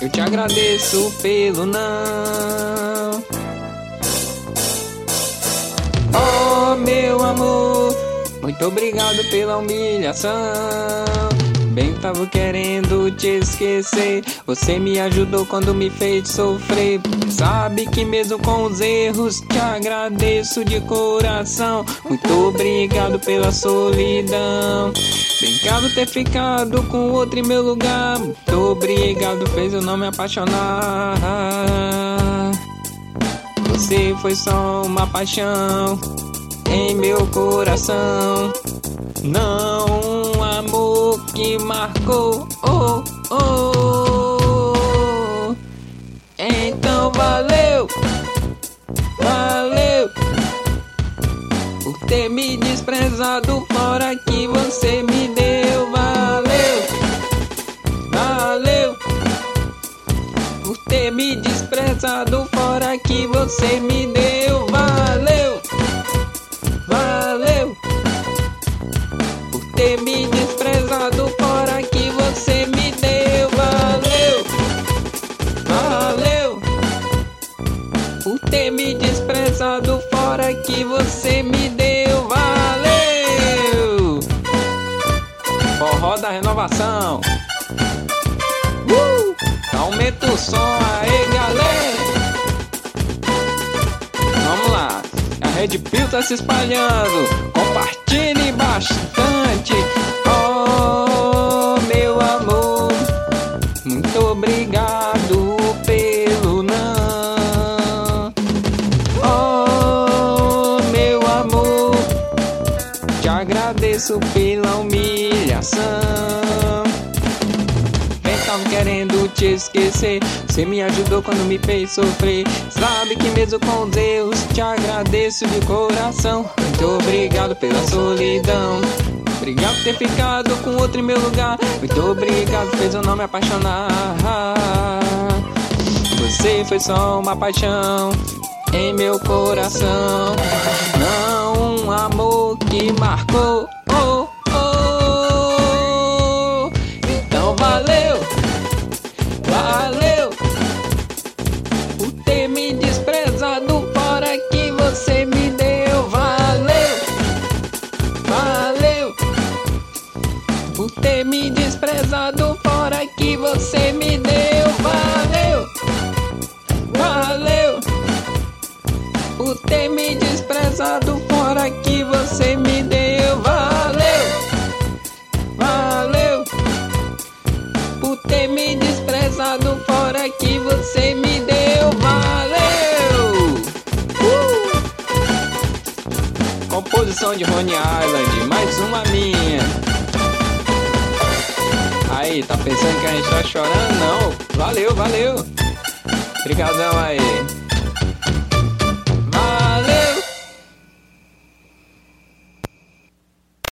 eu te agradeço pelo não. Oh, meu amor, muito obrigado pela humilhação. Bem que tava querendo te esquecer, você me ajudou quando me fez sofrer. Sabe que mesmo com os erros te agradeço de coração. Muito obrigado pela solidão. Brincado ter ficado com outro em meu lugar. Muito obrigado, fez eu não me apaixonar. Você foi só uma paixão em meu coração, não um amor que marcou. Oh, oh. Então valeu, valeu por ter me desprezado fora que você me deu. Valeu, valeu por ter me desprezado fora que você me deu. Valeu, valeu por ter me desprezado fora que você me deu. Valeu, valeu por ter me desprezado fora que você me deu. Valeu. Forró da renovação. Aumenta o som aí, galera. Vamos lá. A Red Pill tá se espalhando. Compartilhe bastante. Oh, meu amor, muito obrigado pelo não. Oh, meu amor, te agradeço pela humilhação. Tava querendo te esquecer, você me ajudou quando me fez sofrer. Sabe que mesmo com os erros te agradeço de coração. Muito obrigado pela solidão. Obrigado por ter ficado com outro em meu lugar. Muito obrigado, fez eu não me apaixonar. Você foi só uma paixão em meu coração, não um amor que marcou. Oh, oh. Então valeu, valeu por ter me desprezado fora que você me deu. Valeu, valeu por ter me desprezado fora que você me deu. Valeu, valeu por ter me desprezado fora que você me deu. Valeu, valeu por ter me desprezado fora que você me deu. Valeu. Composição de Rhode Island, mais uma minha. Aí, tá pensando que a gente tá chorando? Não. Valeu, valeu. Obrigadão aí.